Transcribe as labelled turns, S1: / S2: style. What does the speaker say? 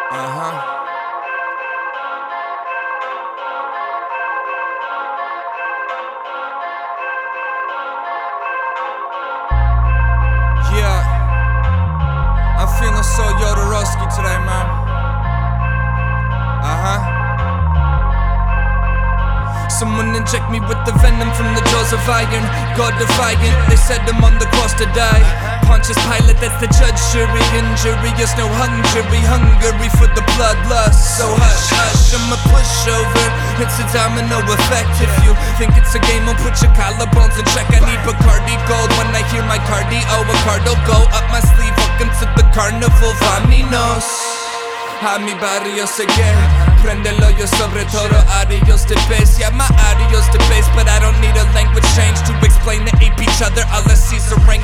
S1: Uh-huh. Yeah, I'm feeling so Jodorowsky today, man. Someone inject me with the venom from the jaws of iron. God defiant, they set him on the cross to die. Pontius Pilate, that's the judge, jury, injurious, no hungry for the bloodlust. So hush, hush, I'm a pushover. It's a domino effect. If you think it's a game, I'll put your collarbones in check. I need Bacardi Gold when I hear my cardio. A card'll go up my sleeve, welcome to the carnival, vaminos. A mi barrio se que Prendelo yo sobre todo adios de base. Yeah, my adios de base, but I don't need a language change to explain to ape each other. All I see is a ring